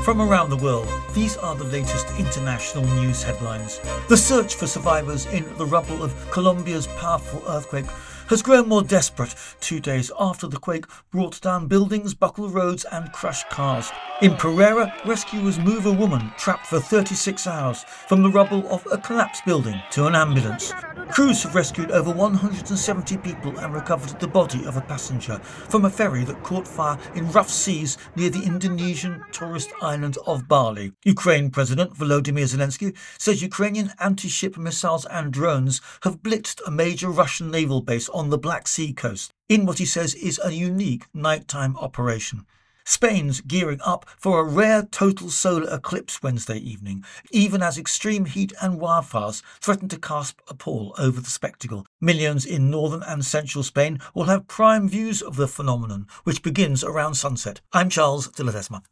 From around the world, these are the latest international news headlines. The search for survivors in the rubble of Colombia's powerful earthquake has grown more desperate 2 days after the quake brought down buildings, buckled roads and crushed cars. In Pereira, rescuers move a woman trapped for 36 hours from the rubble of a collapsed building to an ambulance. Crews have rescued over 170 people and recovered the body of a passenger from a ferry that caught fire in rough seas near the Indonesian tourist island of Bali. Ukraine President Volodymyr Zelensky says Ukrainian anti-ship missiles and drones have blitzed a major Russian naval base on the Black Sea coast in what he says is a unique nighttime operation. Spain's gearing up for a rare total solar eclipse Wednesday evening, even as extreme heat and wildfires threaten to cast a pall over the spectacle. Millions in northern and central Spain will have prime views of the phenomenon, which begins around sunset. I'm Charles de Ledesma.